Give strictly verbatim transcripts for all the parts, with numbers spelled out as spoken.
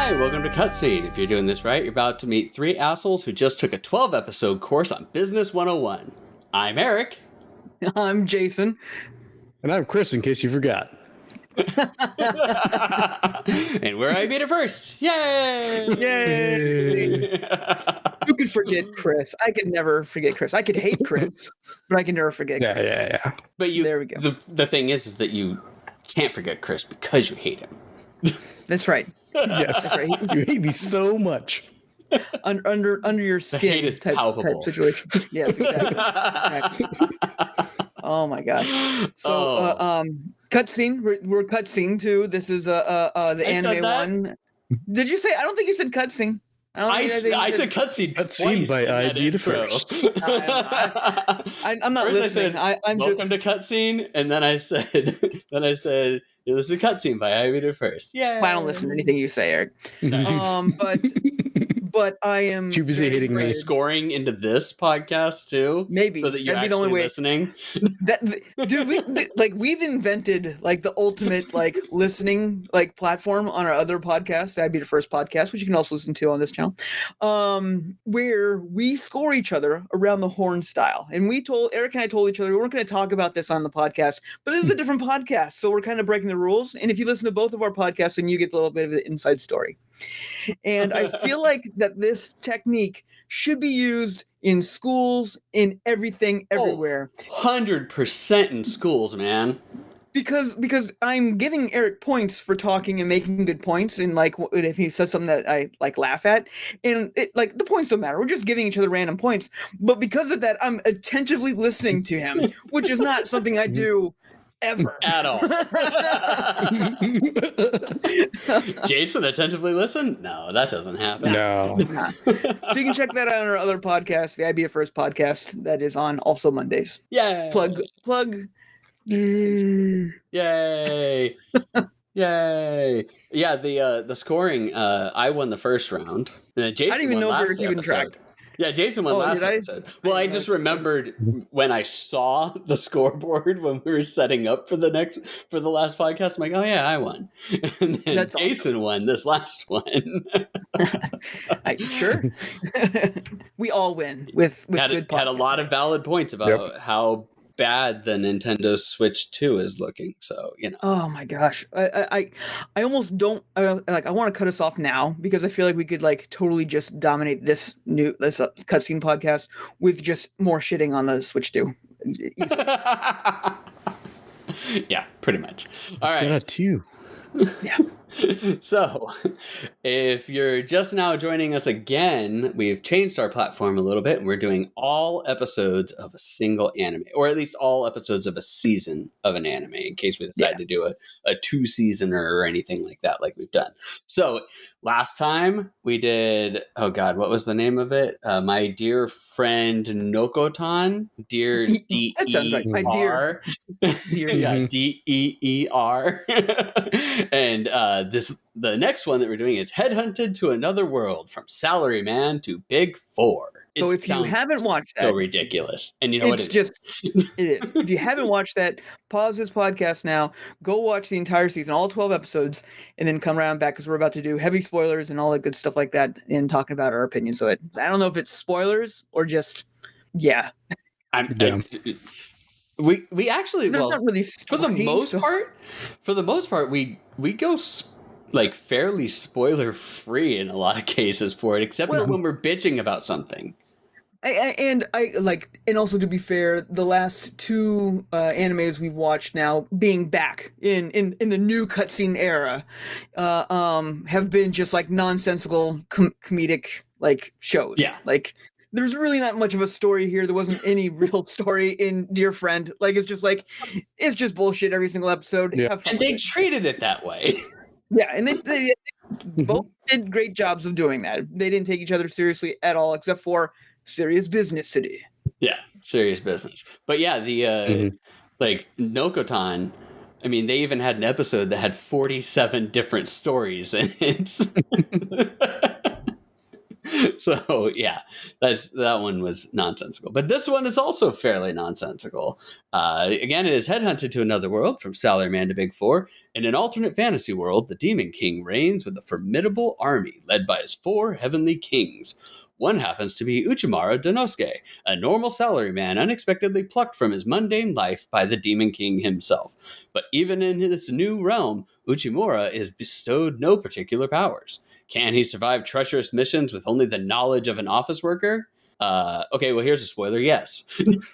Hi, welcome to Cutscene. If you're doing this right, you're about to meet three assholes who just took a twelve episode course on Business one oh one. I'm Eric. I'm Jason. And I'm Chris, in case you forgot. And we're I Made It First. Yay! Yay! Who could forget Chris? I could never forget Chris. I could hate Chris, but I can never forget Yeah, Chris. yeah, yeah. But you, There we go. The, the thing is, is that you can't forget Chris because you hate him. That's right. Yes. That's right. You hate me so much. under under under your skin hate is type, palpable. type situation. Yes, exactly. exactly. Oh my gosh. So, Oh. uh, um, cutscene. We're, we're cutscene too. This is uh, uh, uh the I said anime that. one. Did you say? I don't think you said cutscene. I, don't I, think, s- think you I said- said cutscene. Cutscene twice by in that I Made It intro. First. I, I'm not First listening. I I, I'm Welcome just. to cutscene, and then I said, then I said, you listen to cutscene by I Made It First. Yeah. I don't listen to anything you say, Eric. No. Um, but but I am Too busy very hating me. excited. Scoring into this podcast too, Maybe so that you're that'd be the actually only way. listening. That dude, we th- like we've invented like the ultimate like listening like platform on our other podcast. That'd be the first podcast, which you can also listen to on this channel, um, where we score each other around the horn style. And we told Eric and I told each other we weren't going to talk about this on the podcast, but this is a different podcast, so we're kind of breaking the rules. And if you listen to both of our podcasts, then you get a little bit of the inside story. And I feel like that this technique should be used in schools, in everything, everywhere. Hundred percent in schools, man. Because because I'm giving Eric points for talking and making good points, and like w- if he says something that I like laugh at, and it, like the points don't matter. We're just giving each other random points. But because of that, I'm attentively listening to him, which is not something I do ever. At all. Jason, attentively listen? No, that doesn't happen. No. So you can check that out on our other podcast, the I B A First podcast, that is on also Mondays. Yay. Plug plug. Yay. Yay. Yeah, the uh, the scoring, uh, I won the first round. Uh, Jason I didn't even won know if last Eric even episode. tracked. Yeah, Jason won Oh, last did I? episode. Well, I I didn't just know. remembered when I saw the scoreboard when we were setting up for the next for the last podcast. I'm like, oh yeah, I won. And then That's Jason won this last one. I, sure. We all win with with had, good had a lot of valid points about Yep. how bad the Nintendo Switch two is looking. So, you know. Oh my gosh, I I I, I almost don't I, like. I want to cut us off now because I feel like we could like totally just dominate this new this uh, cutscene podcast with just more shitting on the Switch too. Easily. Yeah, pretty much. All It's right. not a two. Yeah. So, if you're just now joining us again, we've changed our platform a little bit and we're doing all episodes of a single anime, or at least all episodes of a season of an anime, in case we decide Yeah. to do a, a two seasoner or anything like that, like we've done. So, last time we did, oh God, what was the name of it? Uh, My Dear Friend Nokotan, Dear D That sounds E right. My R. Dear. Yeah, Mhm. D E E R. And uh, this the next one that we're doing is Headhunted to Another World, from Salaryman to Big Four. So It if you sounds haven't watched so that, ridiculous. And you know what it's it is? just it is. If you haven't watched that, pause this podcast now, go watch the entire season, all twelve episodes, and then come around back because we're about to do heavy spoilers and all that good stuff like that and talking about our opinions of it. I don't know if it's spoilers or just yeah. I'm, Yeah. I, we we actually There's well not really for the story, most so- part for the most part we we go sp- like fairly spoiler free in a lot of cases for it, except for Well- when we're bitching about something. I, I, and I like, and also to be fair, the last two uh, animes we've watched now, being back in in in the new cutscene era, uh, um, have been just like nonsensical com- comedic like shows. Yeah. like there's really not much of a story here. There wasn't any real story in Dear Friend. Like it's just like it's just bullshit every single episode. Yeah. Have fun And with they it. treated it that way. Yeah, and they, they, they both did great jobs of doing that. They didn't take each other seriously at all, except for Serious Business City. Yeah, serious business. But yeah, the uh Mhm. like Nokotan, I mean, they even had an episode that had forty-seven different stories in it. So yeah, that's that one was nonsensical. But this one is also fairly nonsensical. Uh, again, it is headhunted to another world from Salaryman to Big Four. In an alternate fantasy world, the Demon King reigns with a formidable army led by his four heavenly kings. One happens to be Uchimara Donosuke, a normal salaryman unexpectedly plucked from his mundane life by the Demon King himself. But even in this new realm, Uchimura is bestowed no particular powers. Can he survive treacherous missions with only the knowledge of an office worker? Uh, okay, well, here's a spoiler. Yes.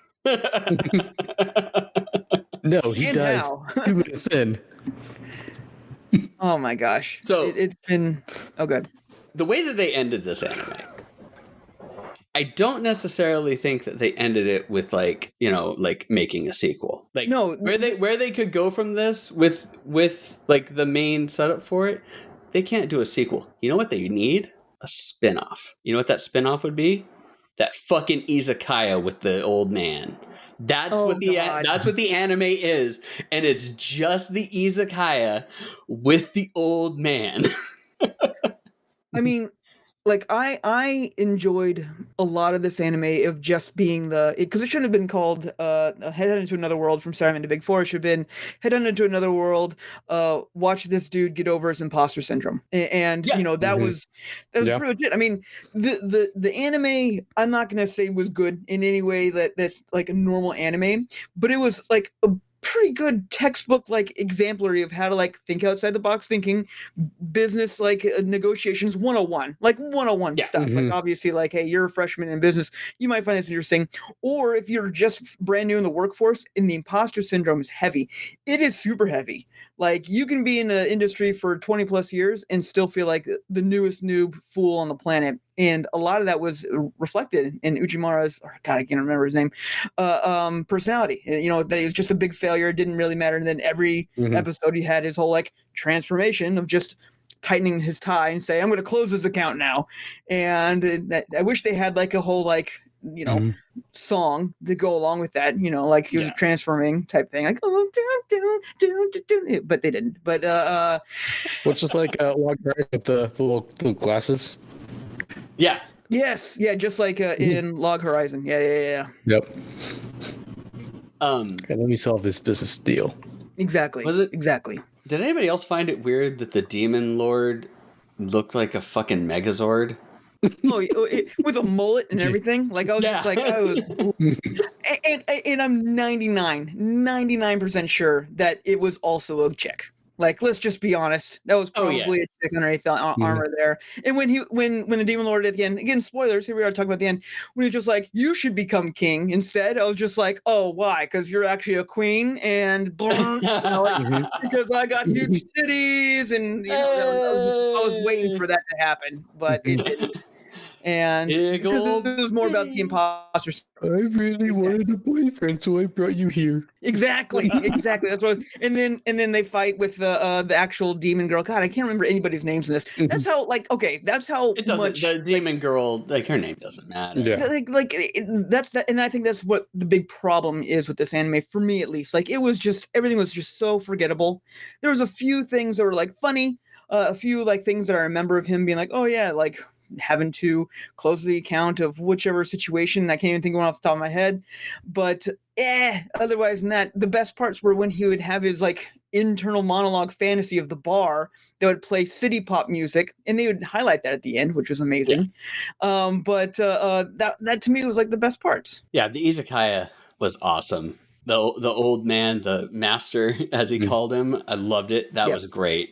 No, he And dies how? two minutes in. Oh my gosh. So- it, it's been oh good. The way that they ended this anime, I don't necessarily think that they ended it with like, you know, like making a sequel. Like No, where they where they could go from this with with like the main setup for it, they can't do a sequel. You know what they need? A spin-off. You know what that spin-off would be? That fucking izakaya with the old man. That's Oh, what the God. that's what the anime is, and it's just the izakaya with the old man. I mean, like I I enjoyed a lot of this anime of just being the because it, it shouldn't have been called uh Head into Another World from Salaryman to Big Four. It should have been Head into Another World. Uh, watch this dude get over his imposter syndrome, A- and Yeah. you know that Mhm. was that was Yeah. pretty legit. I mean, the the the anime I'm not gonna say was good in any way that that's like a normal anime, but it was like a pretty good textbook like exemplary of how to like think outside the box thinking business like uh, negotiations one oh one like one oh one Yeah. stuff Mhm. like obviously like hey you're a freshman in business you might find this interesting or if you're just brand new in the workforce and the imposter syndrome is heavy it is super heavy like you can be in the industry for twenty plus years and still feel like the newest noob fool on the planet and a lot of that was reflected in Uchimara's or god I can't remember his name uh, um personality you know that he was just a big failure it didn't really matter and then every Mhm. episode he had his whole like transformation of just tightening his tie and say, I'm going to close this account now. And uh, that, I wish they had like a whole like, you know, Mhm. song to go along with that, you know, like he was Yeah. transforming type thing, like, oh, dun, dun, dun, dun, dun. But they didn't. But, uh, uh Well, it's just like uh, Log Ride with the, the little, little glasses. Yeah. yes, yeah, just like uh, in Log Horizon. Yeah, yeah, yeah. Yep. Um Okay, let me solve this business deal. Exactly. Was it- Exactly. Did anybody else find it weird that the Demon Lord looked like a fucking Megazord? Oh, it, with a mullet and everything. Like I was just Yeah. like, I was, and, and and I'm ninety-nine, ninety-nine percent sure that it was also a chick. Like, let's just be honest. That was Oh, probably yeah. a chick underneath the ar- Yeah. armor there. And when he, when, when the Demon Lord at the end, again, spoilers. Here we are talking about the end. When he's just like, you should become king instead. I was just like, oh, why? Because you're actually a queen, and you know, like, Mhm. because I got huge titties, and you know, that was, I, was just, I was waiting for that to happen, but it didn't. And Big because ol' it was more about the bitch. imposter. I really wanted a boyfriend, so I brought you here. Exactly, exactly. That's what. I was, and then and then they fight with the uh, the actual demon girl. God, I can't remember anybody's names in this. That's how like okay. That's how It doesn't. much. The demon girl, like her name doesn't matter. Yeah. Like like it, that's that, and I think that's what the big problem is with this anime for me at least. Like it was just everything was just so forgettable. There was a few things that were like funny, uh, a few like things that I remember of him being like, oh yeah, like having to close the account of whichever situation. I can't even think of one off the top of my head, but eh. Otherwise than that, the best parts were when he would have his like internal monologue fantasy of the bar that would play city pop music, and they would highlight that at the end, which was amazing. Um, but uh, uh, that that to me was like the best parts. Yeah, the izakaya was awesome. The the old man, the master, as he Mm. called him, I loved it. That Yeah. was great.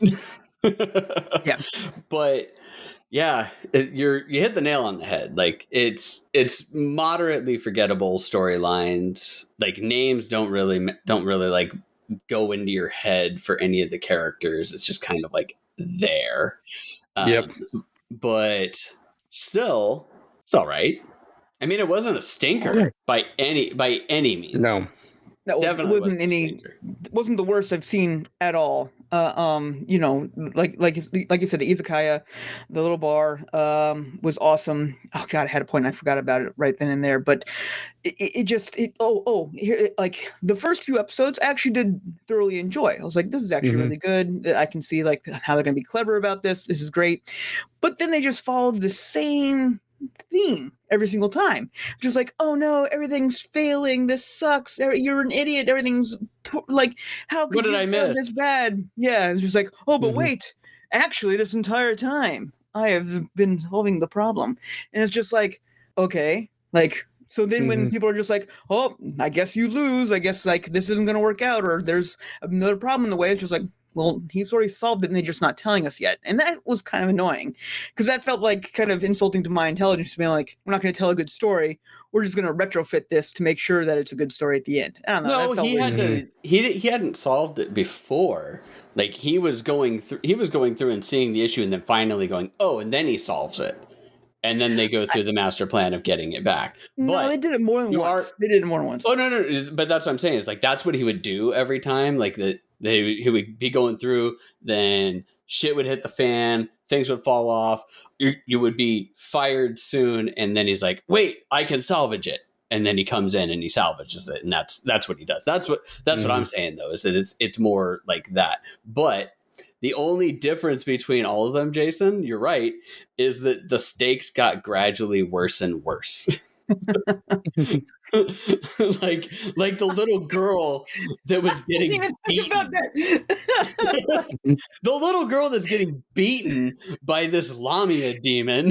Yeah. But yeah, it, you're you hit the nail on the head. Like it's it's moderately forgettable storylines. Like names don't really don't really like go into your head for any of the characters. It's just kind of like there. Um, Yep. But still, it's all right. I mean, it wasn't a stinker Yeah. by any by any means. No. That Definitely wasn't wasn't a any stinker. wasn't the worst I've seen at all. Uh, um, you know, like like like you said, the izakaya, the little bar, um, was awesome. Oh God, I had a point, and I forgot about it right then and there. But it, it it just it oh oh here it, like the first few episodes I actually did thoroughly enjoy. I was like, this is actually Mhm. really good. I can see like how they're gonna be clever about this. This is great. But then they just followed the same theme every single time. Just like, oh no, everything's failing. This sucks. You're an idiot. Everything's like, how could What did you I feel miss? this bad? Yeah, it's just like, oh, but Mhm. wait, actually, this entire time I have been solving the problem, and it's just like, okay, like. So then when Mhm. people are just like, oh, I guess you lose. I guess like this isn't going to work out, or there's another problem in the way. It's just like, well, he's already solved it and they're just not telling us yet. And that was kind of annoying because that felt like kind of insulting to my intelligence to be like, we're not going to tell a good story. We're just going to retrofit this to make sure that it's a good story at the end. I don't know. No, that felt he weird. had to. He he hadn't solved it before. Like he was going through. He was going through and seeing the issue, and then finally going, oh, and then he solves it, and then they go through the master plan of getting it back. No, But they did it more than you once. are- They did it more than once. Oh no, no, but that's what I'm saying. It's like that's what he would do every time. Like that, they he would be going through, then shit would hit the fan, things would fall off. You you would be fired soon, and then he's like, "Wait, I can salvage it." And then he comes in and he salvages it, and that's that's what he does. That's what that's what I'm saying though. Is that it's it's more like that. But the only difference between all of them, Jason, you're right, is that the stakes got gradually worse and worse. like like the little girl that was I didn't getting even think beaten. about that. The little girl that's getting beaten by this Lamia demon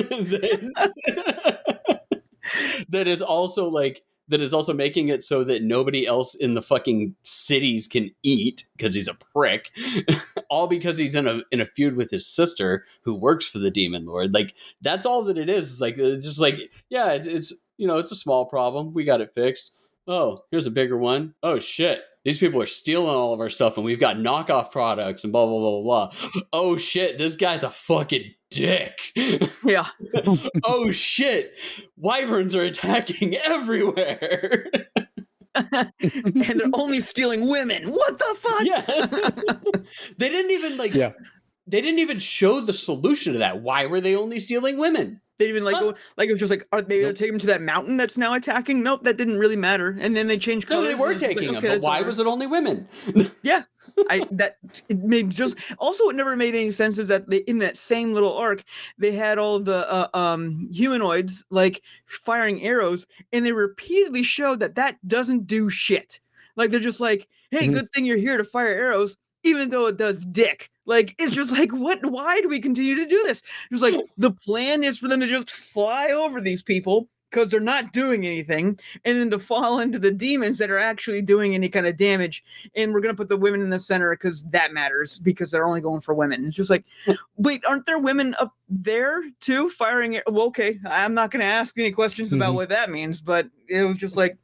that, that is also like that is also making it so that nobody else in the fucking cities can eat because he's a prick. All because he's in a in a feud with his sister who works for the demon lord. Like that's all that it is. It's like it's just like yeah, it's, it's you know, it's a small problem. We got it fixed. Oh, here's a bigger one. Oh shit. These people are stealing all of our stuff and we've got knockoff products and blah blah blah blah blah. Oh shit, this guy's a fucking dick. Yeah. Oh shit. Wyverns are attacking everywhere. And they're only stealing women. What the fuck? Yeah. They didn't even like Yeah. they didn't even show the solution to that. Why were they only stealing women? They didn't even like Huh? go, like it was just like, are maybe they're Nope. taking them to that mountain that's now attacking? Nope, that didn't really matter. And then they changed No, colors. they and were it's like, taking them, okay, but that's why over. was it only women? Yeah. I that it made just also it never made any sense is that they in that same little arc they had all of the uh, um humanoids like firing arrows and they repeatedly showed that that doesn't do shit. Like they're just like, hey, Mhm. good thing you're here to fire arrows, even though it does dick. Like it's just like what? Why do we continue to do this? Just like the plan is for them to just fly over these people because they're not doing anything, and then to fall into the demons that are actually doing any kind of damage. And we're gonna put the women in the center because that matters because they're only going for women. It's just like, wait, aren't there women up there too firing? It? Well, okay, I'm not gonna ask any questions about Mhm. what that means, but it was just like.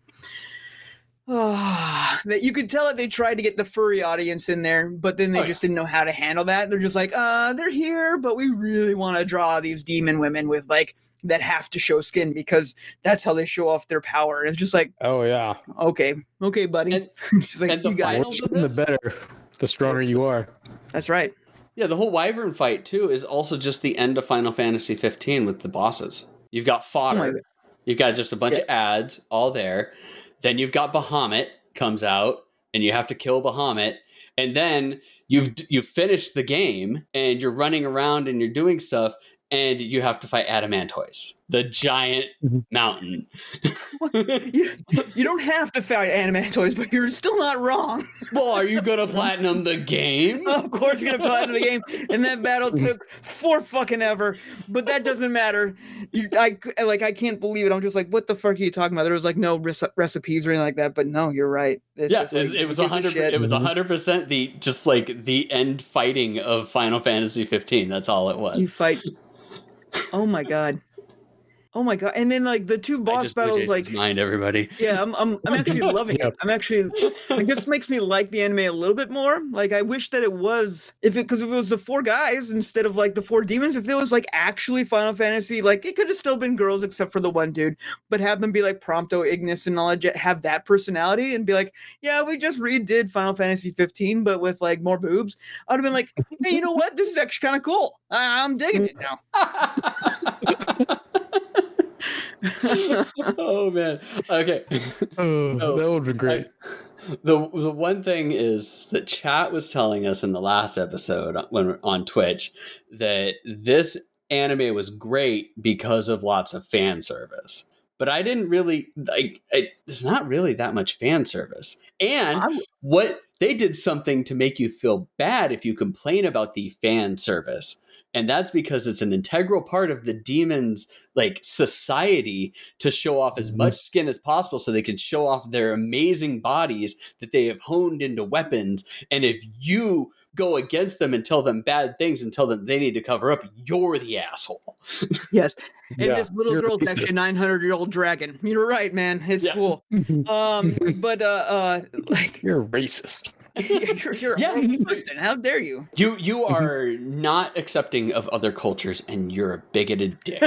That you could tell that they tried to get the furry audience in there, but then they Oh, just didn't know how to handle that. They're just like, uh, they're here, but we really want to draw these demon women with like that have to show skin because that's how they show off their power. And it's just like, Oh yeah. okay, okay, buddy. And- She's like, and the you got final- it. More of skin, the this? better. The stronger you are. That's right. Yeah, the whole Wyvern fight too is also just the end of Final Fantasy fifteen with the bosses. You've got fodder. Oh my God. You've got just a bunch Yeah. of ads all there. Then you've got Bahamut comes out and you have to kill Bahamut. And then you've you've finished the game and you're running around and you're doing stuff and you have to fight Adamantoise, the giant Mhm. mountain. You, you don't have to fight Animatoys, but you're still not wrong. Well, are you gonna platinum the game? Of course, you're gonna platinum the game, and that battle took four fucking ever. But that doesn't matter. You, I like, I can't believe it. I'm just like, what the fuck are you talking about? There was like no rec- recipes or anything like that. But no, you're right. It's Yeah, just like, it, it was who a gives hundred. shit? It was a Mhm. hundred percent the just like the end fighting of Final Fantasy fifteen. That's all it You was. fight. Oh my god. Oh my god. And then like the two I boss just blew battles, Jason's like mind, everybody. yeah, I'm I'm I'm actually loving Yeah. it. I'm actually like this makes me like the anime a little bit more. Like I wish that it was if it because if it was the four guys instead of like the four demons, if it was like actually Final Fantasy, like it could have still been girls except for the one dude, but have them be like Prompto, Ignis, and all that, have that personality and be like, yeah, we just redid Final Fantasy fifteen, but with like more boobs. I'd have been like, hey, you know what? This is actually kind of cool. I- I'm digging it now. Oh man. Okay. Oh, No, that would have been great. The the one thing is that chat was telling us in the last episode when on Twitch that this anime was great because of lots of fan service. But I didn't really like it, there's not really that much fan service. And I w- what they did something to make you feel bad if you complain about the fan service. And that's because it's an integral part of the demons like society to show off as Mhm. much skin as possible so they can show off their amazing bodies that they have honed into weapons. And if you go against them and tell them bad things and tell them they need to cover up, you're the asshole. yes. And Yeah, this little you're girl's racist. actually a nine hundred year old dragon. You're right, man. It's Yeah. cool. Um, but uh, uh, like You're racist. you're, you're a Yeah. horrible person. How dare you? You you are not accepting of other cultures and you're a bigoted dick.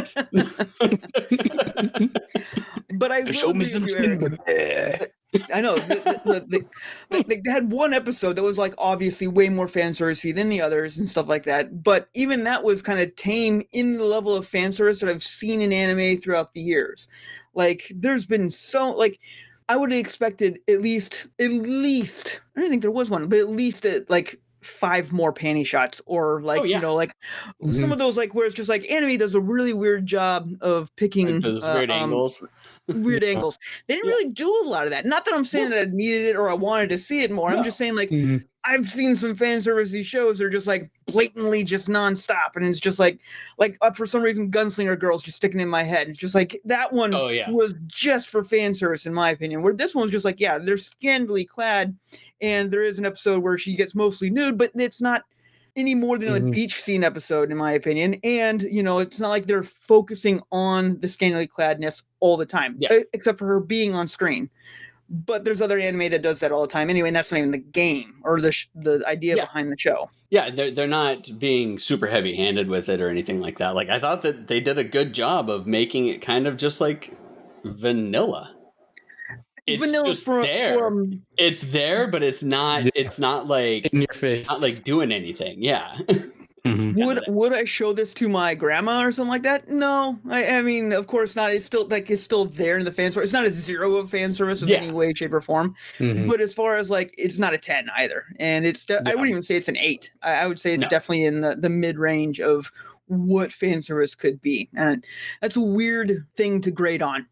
But I will Show agree me some with you, skin. Eric. I know the, the, the, the, they had one episode that was like obviously way more fan servicey than the others and stuff like that. But even that was kind of tame in the level of fan service that I've seen in anime throughout the years. Like there's been so like I would have expected at least at least I don't think there was one, but at least at like five more panty shots or like Oh, yeah. you know like some Mhm. of those like where it's just like anime does a really weird job of picking Like those uh, weird um, angles. weird angles. They didn't Yeah. really do a lot of that. Not that I'm saying that I needed it or I wanted to see it more. No. I'm just saying like Mhm. I've seen some fan servicey shows that are just like blatantly just nonstop, and it's just like like uh, for some reason Gunslinger Girl's just sticking in my head. It's just like that one Oh, yeah. was just for fan service in my opinion. Where this one's just like yeah, they're scantily clad, and there is an episode where she gets mostly nude, but it's not any more than a Mhm. beach scene episode in my opinion. And you know it's not like they're focusing on the scantily cladness all the time, Yeah. uh, except for her being on screen. But there's other anime that does that all the time anyway, and that's not even the game or the sh- the idea Yeah. behind the show. Yeah, they're they're not being super heavy handed with it or anything like that. Like I thought that they did a good job of making it kind of just like vanilla. It's Vanilla just for, there. from It's there, but it's not. Yeah. It's not like In your face. it's not like doing anything. Yeah. Mhm. would kinda- would I show this to my grandma or something like that? No, I, I mean, of course not. It's still like it's still there in the fan service. It's not a zero of fan service of Yeah. any way, shape, or form. Mhm. But as far as like, it's not a ten either, and it's de- I Yeah. wouldn't even say it's an eight. I, I would say it's No. definitely in the the mid range of what fan service could be, and that's a weird thing to grade on.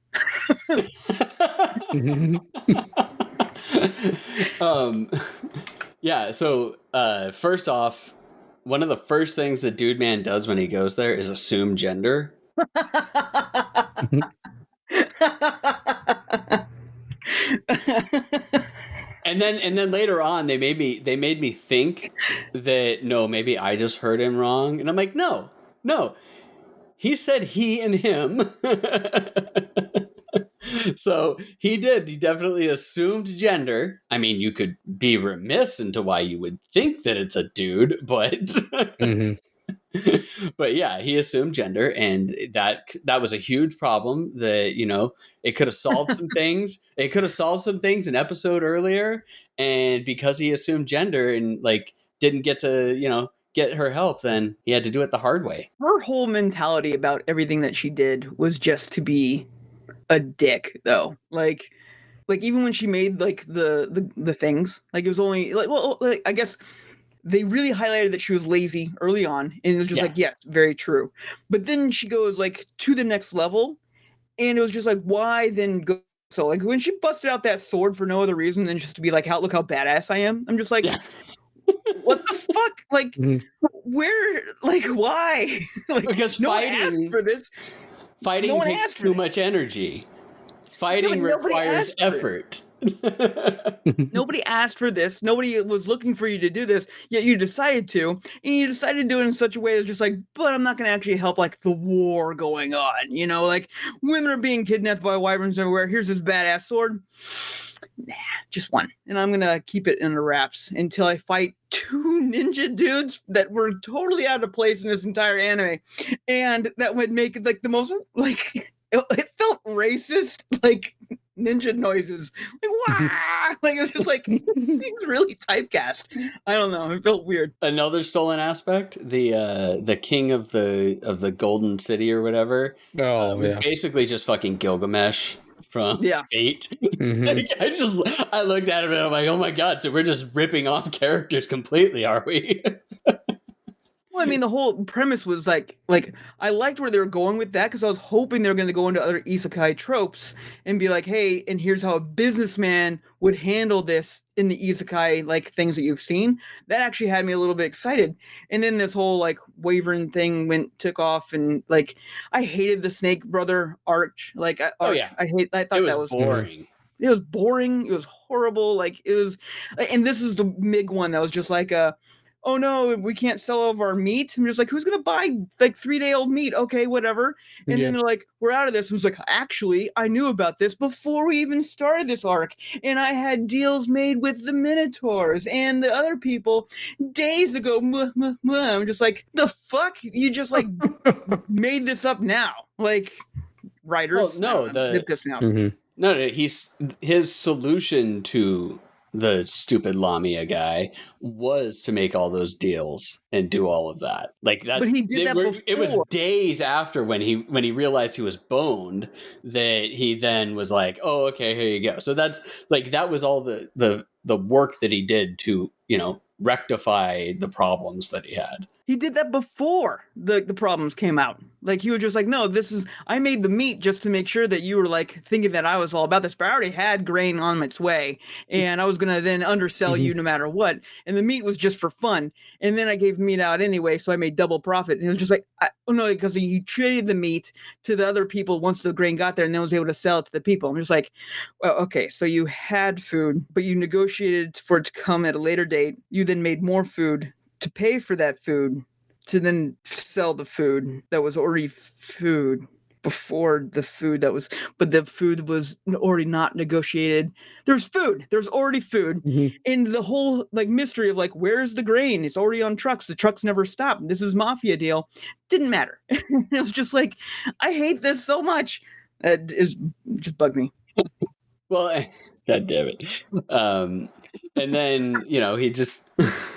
Mhm. um, yeah. So uh, first off, one of the first things that Dude Man does when he goes there is assume gender. And then and then later on they made me they made me think that no, maybe I just heard him wrong. And I'm like, no, no. He said he and him. So he did. He definitely assumed gender. I mean, you could be remiss into why you would think that it's a dude, but Mhm. but yeah, he assumed gender, and that that was a huge problem. That you know, it could have solved some things. It could have solved some things an episode earlier, and because he assumed gender and like didn't get to you know get her help, then he had to do it the hard way. Her whole mentality about everything that she did was just to be a dick, though. Like, like even when she made like the the, the things, like it was only like well, like, I guess they really highlighted that she was lazy early on, and it was just Yeah. like yes, very true. But then she goes like to the next level, and it was just like why then go? So like when she busted out that sword for no other reason than just to be like, how look how badass I am. I'm just like. Yeah. What the fuck? Like, Mhm. where? Like, why? Like, Because no one fighting- asked for this. Fighting No one takes asked for too this. much energy. Fighting nobody requires asked for it. effort. Nobody asked for this. Nobody was looking for you to do this. Yet you decided to, and you decided to do it in such a way that's just like, but I'm not going to actually help like the war going on. You know, like women are being kidnapped by wyverns everywhere. Here's this badass sword. Nah, just one, and I'm gonna keep it in the wraps until I fight two ninja dudes that were totally out of place in this entire anime, and that would make it like the most like it, it felt racist, like ninja noises, like wah, like it was just like things really typecast. I don't know, it felt weird. Another stolen aspect: the uh, the king of the of the Golden City or whatever uh, Oh was yeah. basically just fucking Gilgamesh from Yeah. Fate. Mhm. Like, I just I looked at him and I'm like, oh my god, so we're just ripping off characters completely, are we? Well, I mean, the whole premise was like, like I liked where they were going with that because I was hoping they were going to go into other isekai tropes and be like, hey, and here's how a businessman would handle this in the isekai like things that you've seen. That actually had me a little bit excited. And then this whole like Wyvern thing went took off, and like I hated the Snake Brother arch. Like, I, Oh, arc. yeah. I hate. I thought It was that was boring. It was boring. It was horrible. Like it was, and this is the big one that was just like a. Oh no, we can't sell all of our meat. I'm just like, who's gonna buy like three day old meat? Okay, whatever. And Yeah. then they're like, we're out of this. Who's like, actually, I knew about this before we even started this arc, and I had deals made with the Minotaurs and the other people days ago. Mwah, mwah, mwah. I'm just like, the fuck? You just like made this up now, like writers. Well, no, I don't know. the- They pissed me off. Mhm. No, no, he's his solution to the stupid Lamia guy was to make all those deals and do all of that. Like that's But he did they that were- It was before. days after when he when he realized he was boned that he then was like, "Oh, okay, here you go." So that's like that was all the the the work that he did to, you know, rectify the problems that he had. He did that before the, the problems came out. Like you were just like, no, this is I made the meat just to make sure that you were like thinking that I was all about this, but I already had grain on its way, and I was gonna then undersell Mhm. you no matter what. And the meat was just for fun. And then I gave the meat out anyway, so I made double profit. And it was just like, I, oh no, because he traded the meat to the other people once the grain got there, and then was able to sell it to the people. I'm just like, well, okay, so you had food, but you negotiated for it to come at a later date. You then made more food to pay for that food, to then sell the food that was already food before the food that was, but the food was already not negotiated. There's food. There's already food. Mhm. And the whole like mystery of like, where's the grain? It's already on trucks. The trucks never stop. This is mafia deal. Didn't matter. It was just like, I hate this so much. It is just bugged me. Well, God damn it. Um, and then, you know, he just.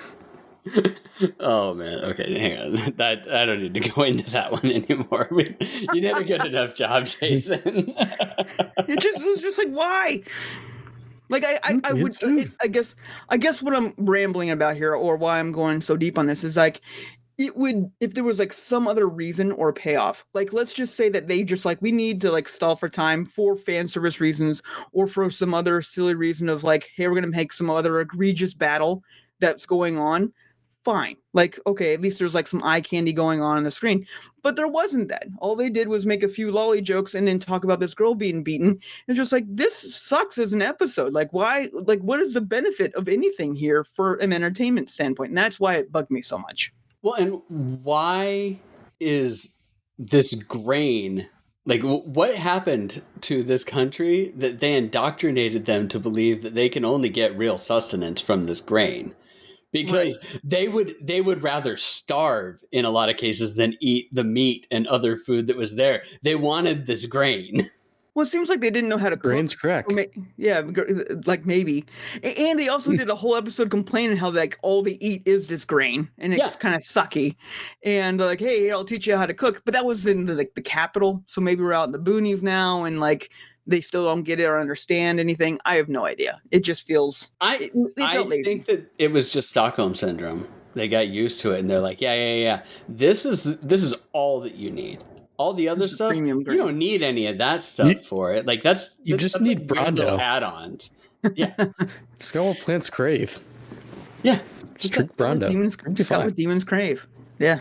Oh man. Okay, hang on. That I don't need to go into that one anymore. We, you did a good enough job, Jason. It just it was just like, why? Like I, I, I Mm, would it's true. it, I guess I guess what I'm rambling about here, or why I'm going so deep on this, is like it would if there was like some other reason or payoff. Like let's just say that they just like we need to like stall for time for fan service reasons, or for some other silly reason of like, hey, we're gonna make some other egregious battle that's going on. Fine. Like, okay, at least there's like some eye candy going on on the screen. But there wasn't that. All they did was make a few lolly jokes and then talk about this girl being beaten. It's just like, this sucks as an episode. Like, why? Like, what is the benefit of anything here for an entertainment standpoint? And that's why it bugged me so much. Well, and why is this grain like w- what happened to this country that they indoctrinated them to believe that they can only get real sustenance from this grain? Because right. they would they would rather starve in a lot of cases than eat the meat and other food that was there. They wanted this grain. Well, it seems like they didn't know how to cook. Grain's correct. So may- yeah, like maybe. And they also did a whole episode complaining how like all they eat is this grain, and it's Yeah. kind of sucky. And they're like, hey, I'll teach you how to cook. But that was in the, like the capital, so maybe we're out in the boonies now, and like they still don't get it or understand anything. I have no idea. It just feels. I it, it I felt lazy. think that it was just Stockholm syndrome. They got used to it, and they're like, yeah, yeah, yeah. This is this is all that you need. All the other It's a stuff, premium you grain. don't need any of that stuff You- for it. Like that's you that- just that's need like weird little Brawndo. add-ons. Yeah, It's got what plants crave. yeah. Just drink Got what Brawndo. demons, You'll be just got fine. what demons crave. Yeah.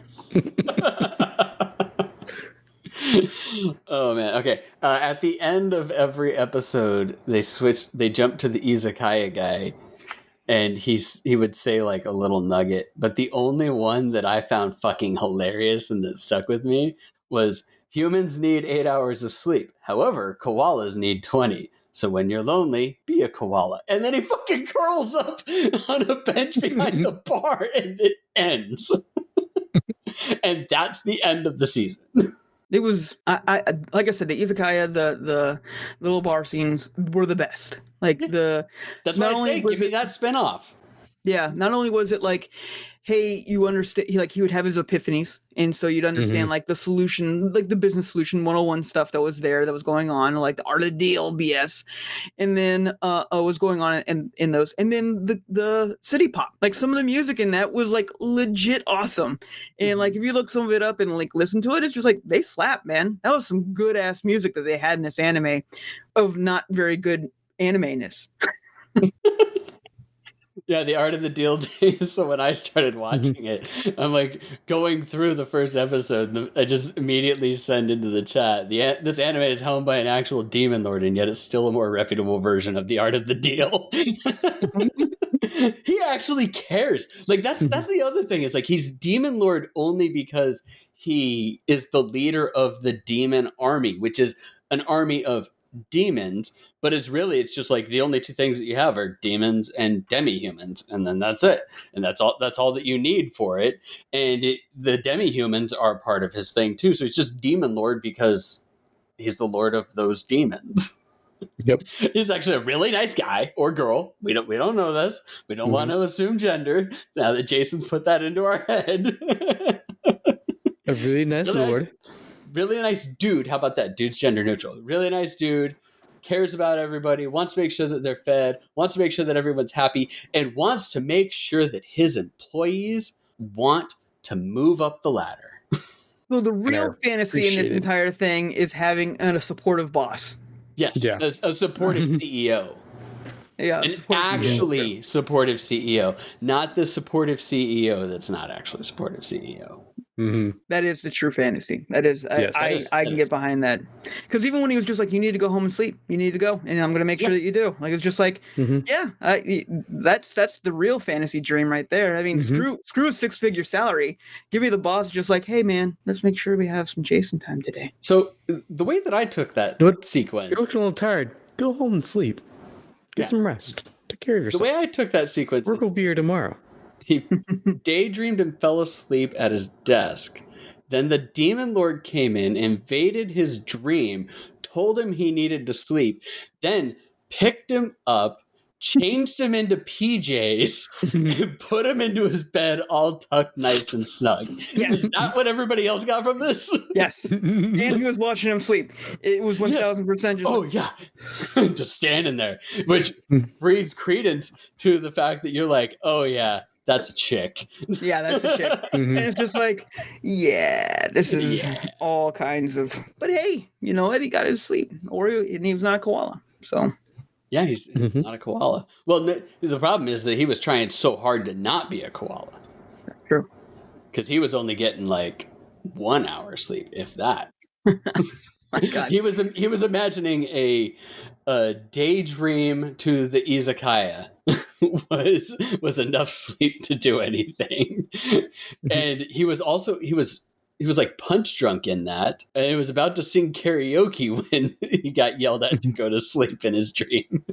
Oh man. Okay. Uh, at the end of every episode, they switch. They jump to the izakaya guy, and he's he would say like a little nugget. But the only one that I found fucking hilarious and that stuck with me was humans need eight hours of sleep. However, koalas need twenty. So when you're lonely, be a koala. And then he fucking curls up on a bench behind the bar, and it ends. And that's the end of the season. It was, I, I, like I said, the izakaya, the the little bar scenes were the best. Like the, That's Not why I only say, was give me it- that spinoff. yeah. Not only was it like, hey, you understand, he, like he would have his epiphanies, and so you'd understand Mhm. like the solution, like the business solution one oh one stuff that was there, that was going on, like the art of the deal B S, and then uh, uh was going on in in those, and then the the city pop, like some of the music in that was like legit awesome, and like if you look some of it up and like listen to it, it's just like they slap, man. That was some good ass music that they had in this anime, of not very good anime-ness. Yeah, the art of the deal days. So when I started watching it, I'm like going through the first episode. the- I just immediately send into the chat. The a- this anime is helmed by an actual demon lord, and yet it's still a more reputable version of the art of the deal. He actually cares. Like that's that's the other thing. Is like he's demon lord only because he is the leader of the demon army, which is an army of demons, but it's really it's just like the only two things that you have are demons and demi-humans, and then that's it, and that's all that's all that you need for it. And it, the demi-humans are part of his thing too, so he's just demon lord because he's the lord of those demons. Yep. He's actually a really nice guy or girl. We don't we don't know this. We don't Mhm. want to assume gender now that Jason's put that into our head. A really nice Really nice- lord. Really nice dude. How about that? Dude's gender neutral. Really nice dude. Cares about everybody. Wants to make sure that they're fed. Wants to make sure that everyone's happy. And wants to make sure that his employees want to move up the ladder. So the real are fantasy in this appreciated. entire thing is having a supportive boss. Yes. Yeah. A, a supportive C E O. Yeah, An supportive C E O. actually supportive C E O. Not the supportive C E O that's not actually a supportive C E O. hmm That is the true fantasy. That is, I, Yes. I, That is- I that can is. get behind that. Because even when he was just like, you need to go home and sleep. You need to go, and I'm going to make sure Yeah. that you do. Like it's just like, hmm yeah, I, that's that's the real fantasy dream right there. I mean, Mhm. screw screw a six figure salary. Give me the boss, just like, hey man, let's make sure we have some Jason time today. So the way that I took that What? sequence, You're looking a little tired. Go home and sleep. Get Yeah. some rest. Take care of the yourself. way I took that sequence, Work is will be here tomorrow. he daydreamed and fell asleep at his desk. Then the demon lord came in, invaded his dream, told him he needed to sleep, then picked him up, changed him into P Js, and put him into his bed all tucked nice and snug. Yes. Is that what everybody else got from this? Yes, and he was watching him sleep. It was one thousand percent just. Oh yeah, just standing there, which breeds credence to the fact that you're like, oh yeah, that's a chick. Yeah, that's a chick. Mhm. And it's just like, yeah, this is Yeah. all kinds of. But hey, you know what? He got his sleep, or he, and he was not a koala. So Yeah, he's, he's Mhm. not a koala. Well, the, the problem is that he was trying so hard to not be a koala that's true. because he was only getting like one hour sleep, if that. My God. He was he was imagining a a daydream to the izakaya was was enough sleep to do anything, and he was also he was he was like punch drunk in that, and he was about to sing karaoke when he got yelled at to go to sleep in his dream.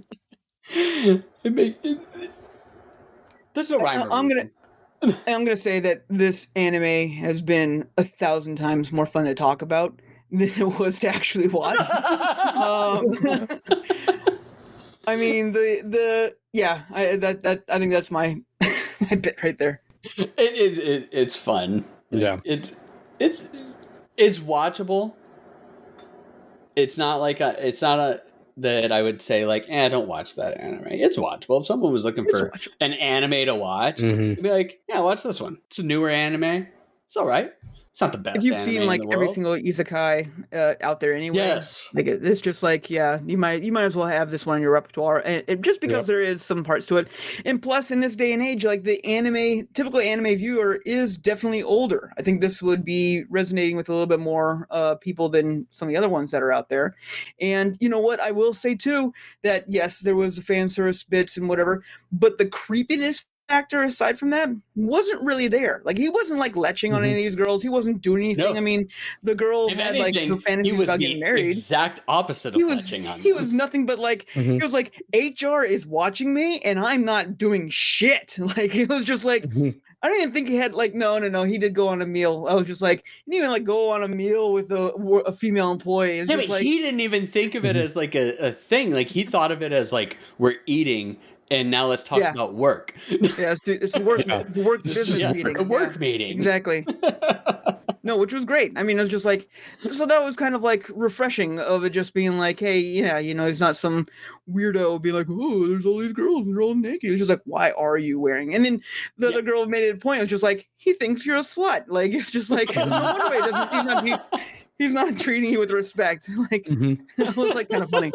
It make, it, there's no rhyme or I'm gonna- reason. And I'm gonna say that this anime has been a thousand times more fun to talk about than it was to actually watch. um, I mean, the the yeah, I that that I think that's my my bit right there. it, it, it it's fun. Yeah. It's it's it's watchable. It's not like a it's not a that I would say like, eh, don't watch that anime. It's watchable. If someone was looking It's for watchable. an anime to watch, Mhm. I'd be like, yeah, watch this one. It's a newer anime. It's all right. It's not the best. If you've anime seen in like the every world. single isekai uh, out there anyway, Yes. like it- it's just like yeah, you might you might as well have this one in your repertoire, and it, just because Yep. there is some parts to it, and plus in this day and age, like the anime typical anime viewer is definitely older. I think this would be resonating with a little bit more uh, people than some of the other ones that are out there. And you know what, I will say too that yes, there was the fan service bits and whatever, but the creepiness factor aside from that wasn't really there. Like he wasn't like leching on any of these girls. He wasn't doing anything. No. I mean, the girl If had like anything, her he fantasies was about the getting married. exact opposite of He was watching on he them. was nothing but like Mhm. he was like H R is watching me and I'm not doing shit. Like he was just like Mhm. I don't even think he had like no no no he did go on a meal. I was just like he didn't even like go on a meal with a, a female employee. It's Yeah, just but like he didn't even think of it Mhm. as like a, a thing. Like he thought of it as like we're eating and now let's talk Yeah. about work. Yeah, it's the, it's the work Yeah. the work It's business just meeting. A work Yeah, meeting. exactly. No, which was great. I mean, it was just like, so that was kind of like refreshing of it just being like, hey, yeah, you know, he's not some weirdo being like, oh, there's all these girls and they're all naked. It's just like, why are you wearing? And then the Yeah. other girl made it a point. It was just like, he thinks you're a slut. Like, it's just like, no wonder he doesn't, he's not, he, he's not treating you with respect. Like, Mhm. that was like kind of funny.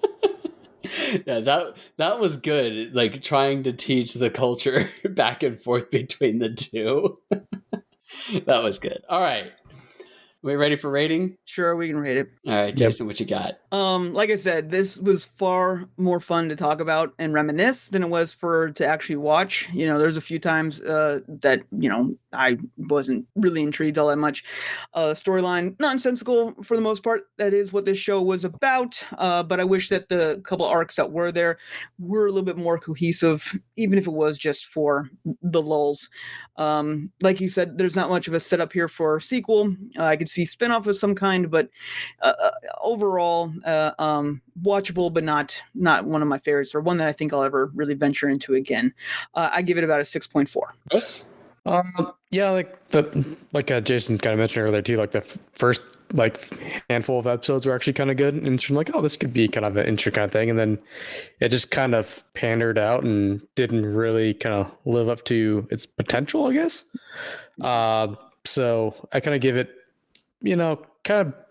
Yeah, that that was good. Like trying to teach the culture back and forth between the two. That was good. All right. We ready for rating? Sure, we can rate it. All right, Yep. Jason, what you got? Um, like I said, this was far more fun to talk about and reminisce than it was for to actually watch. You know, there's a few times uh, that you know I wasn't really intrigued all that much. Uh, storyline nonsensical for the most part. That is what this show was about. Uh, but I wish that the couple arcs that were there were a little bit more cohesive, even if it was just for the lulls. Um, like you said, there's not much of a setup here for a sequel. Uh, I could see spinoff of some kind, but uh, uh, overall, uh, um, watchable, but not not one of my favorites, or one that I think I'll ever really venture into again. Uh, I give it about a six point four. Chris? Um, yeah, like the like uh, Jason kind of mentioned earlier too. Like the f- first like handful of episodes were actually kind of good, and you're like, oh, this could be kind of an interesting kind of thing. And then it just kind of pandered out and didn't really kind of live up to its potential, I guess. Uh, so I kind of give it, you know, kind of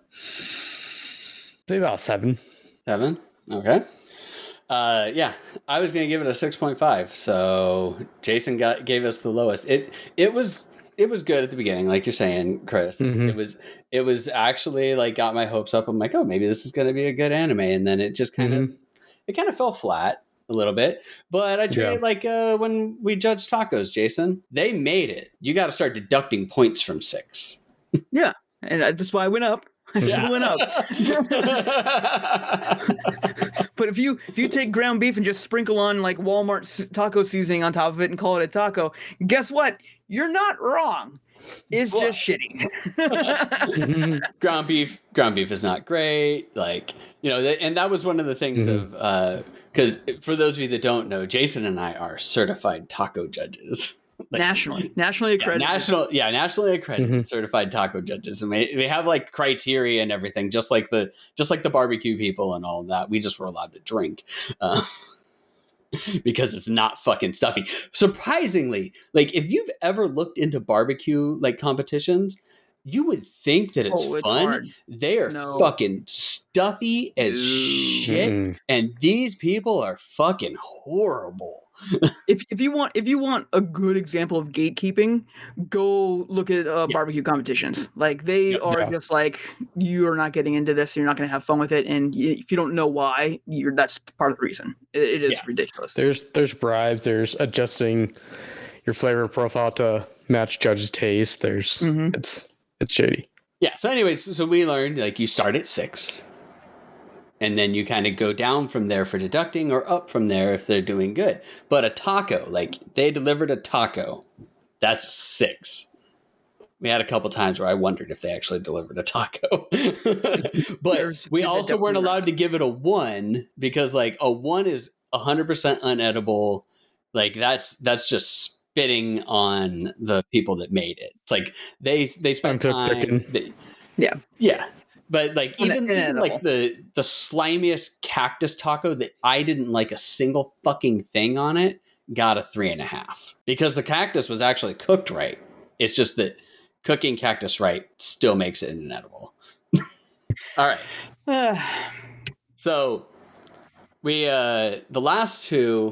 say about a seven. Seven. Okay. Uh, yeah, I was gonna give it a six point five. So Jason got gave us the lowest. It it was it was good at the beginning, like you're saying, Chris. Mhm. It was it was actually like got my hopes up. I'm like, oh, maybe this is gonna be a good anime, and then it just kind of it kind of fell flat a little bit. But I treat Yeah. it like uh, when we judge tacos, Jason. They made it. You got to start deducting points from six. Yeah, and uh, that's why I went up. I still went up. But if you if you take ground beef and just sprinkle on like Walmart s- taco seasoning on top of it and call it a taco, guess what? You're not wrong. It's What? just shitty. Mhm. ground beef ground beef is not great, like, you know, th- and that was one of the things Mhm. of uh because for those of you that don't know, Jason and I are certified taco judges. Like, nationally, nationally yeah, accredited. national yeah nationally accredited Mhm. certified taco judges, and they, they have like criteria and everything, just like the just like the barbecue people and all of that. We just were allowed to drink uh, because it's not fucking stuffy. Surprisingly, like if you've ever looked into barbecue like competitions, you would think that it's Oh, it's fun. hard. They are No. fucking stuffy as No. shit, Mm-mm. and these people are fucking horrible. If if you want if you want a good example of gatekeeping, go look at uh, Yeah. barbecue competitions. Like they Yep. are Yeah. just like, you are not getting into this. You're not going to have fun with it, and y- if you don't know why, you're that's part of the reason. It, it is Yeah. ridiculous. There's there's bribes. There's adjusting your flavor profile to match judge's taste. There's Mhm. it's it's shady. Yeah. So, anyways, so we learned like you start at six, and then you kind of go down from there for deducting, or up from there if they're doing good. But a taco, like they delivered a taco, that's a six. We had a couple times where I wondered if they actually delivered a taco. But There's- we yeah, also weren't definitely allowed to give it a one, because like a one is one hundred percent unedible. Like that's that's just spitting on the people that made it. It's like they they spent Uncooked time. chicken. They, Yeah. yeah. But like Un- even even like inedible. the the slimiest cactus taco that I didn't like a single fucking thing on it got a three and a half, because the cactus was actually cooked right. It's just that cooking cactus right still makes it inedible. All right. Uh, So we uh the last two,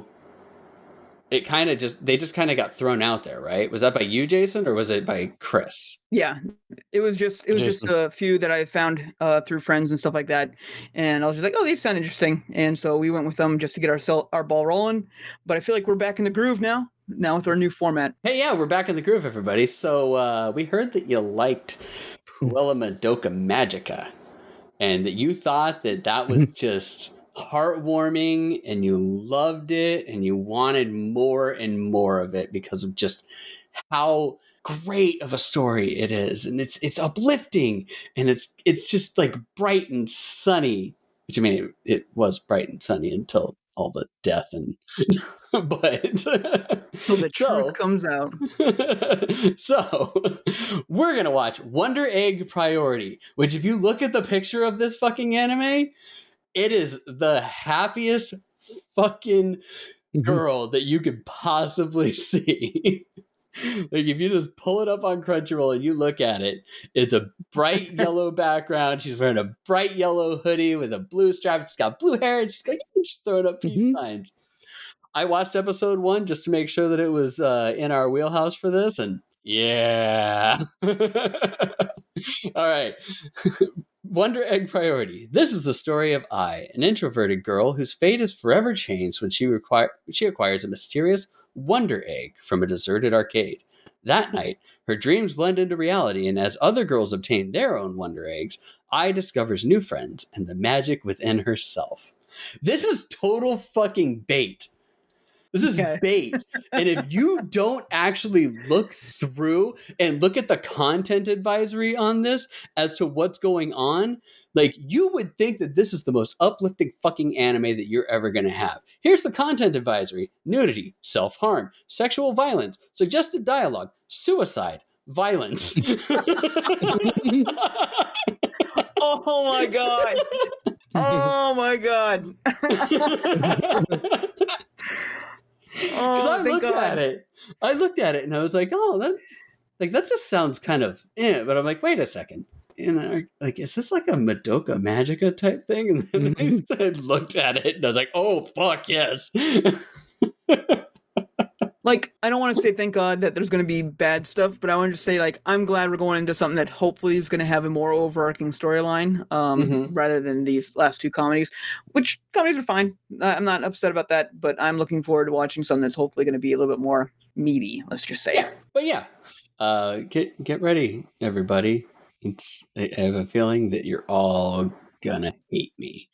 it kind of just they just kind of got thrown out there, right? Was that by you, Jason, or was it by Chris? yeah, it was just it was just Jason. a few that I found uh, through friends and stuff like that, and I was just like, oh, these sound interesting, and so we went with them just to get our sel- our ball rolling. But I feel like we're back in the groove now. Now with our new format. Hey, yeah, we're back in the groove, everybody. So uh, we heard that you liked Puella Madoka Magica, and that you thought that that was just heartwarming, and you loved it, and you wanted more and more of it because of just how great of a story it is, and it's it's uplifting, and it's it's just like bright and sunny. Which I mean, it, it was bright and sunny until all the death and but So the so, truth comes out. so we're gonna watch Wonder Egg Priority, which if you look at the picture of this fucking anime, it is the happiest fucking girl that you could possibly see. Like if you just pull it up on Crunchyroll and you look at it, it's a bright yellow background. She's wearing a bright yellow hoodie with a blue stripe. She's got blue hair and she's going, she's throwing up peace Mhm. signs. I watched episode one just to make sure that it was uh, in our wheelhouse for this, and yeah. All right. Wonder Egg Priority. This is the story of Ai, an introverted girl whose fate is forever changed when she require she acquires a mysterious Wonder Egg from a deserted arcade. That night, her dreams blend into reality, and as other girls obtain their own Wonder Eggs, Ai discovers new friends and the magic within herself. This is total fucking bait. This is Okay. bait. And if you don't actually look through and look at the content advisory on this as to what's going on, like you would think that this is the most uplifting fucking anime that you're ever going to have. Here's the content advisory: nudity, self-harm, sexual violence, suggestive dialogue, suicide, violence. Oh my god. Oh my god. Because Oh, I thank looked God. at it, I looked at it, and I was like, "Oh, that, like that just sounds kind of eh." But I'm like, "Wait a second, and I, like, is this like a Madoka Magica type thing?" And then Mhm. I, I looked at it, and I was like, "Oh, fuck yes." Like, I don't want to say thank God that there's going to be bad stuff, but I want to say, like, I'm glad we're going into something that hopefully is going to have a more overarching storyline, um, Mhm. rather than these last two comedies, which comedies are fine. Uh, I'm not upset about that, but I'm looking forward to watching something that's hopefully going to be a little bit more meaty, let's just say. Yeah, but yeah, uh, get get ready, everybody. It's I I have a feeling that you're all gonna hate me.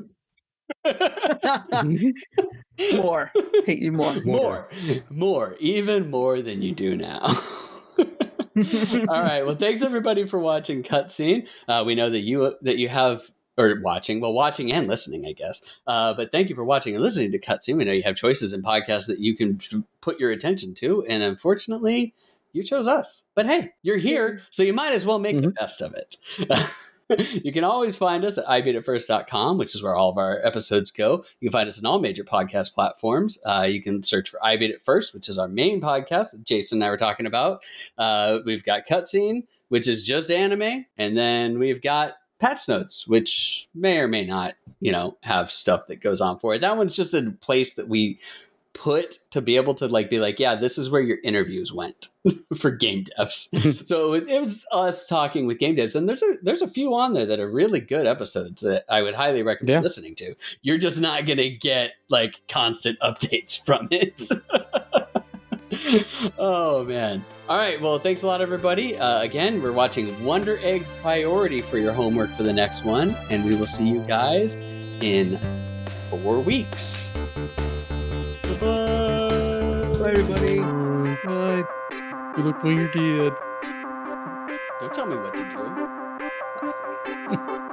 More. Hate you more. more, more, even more than you do now. All right. Well, thanks everybody for watching Cutscene. Uh, we know that you that you have or watching, well, watching and listening, I guess. Uh, but thank you for watching and listening to Cutscene. We know you have choices in podcasts that you can put your attention to, and unfortunately, you chose us. But hey, you're here, so you might as well make the Mhm. best of it. You can always find us at i beat it first dot com, which is where all of our episodes go. You can find us on all major podcast platforms. Uh, you can search for I Beat It First, which is our main podcast that Jason and I were talking about. Uh, we've got Cutscene, which is just anime. And then we've got Patch Notes, which may or may not, you know, have stuff that goes on for it. That one's just a place that we put to be able to like be like, yeah, this is where your interviews went for game devs. So it was, it was us talking with game devs, and there's a there's a few on there that are really good episodes that I would highly recommend Yeah. listening to. You're just not gonna get like constant updates from it. Oh man. All right, well, thanks a lot, everybody. Uh, again, we're watching Wonder Egg Priority for your homework for the next one, and we will see you guys in four weeks. Bye. Bye, everybody. Bye. You look what you did. Don't tell me what to do.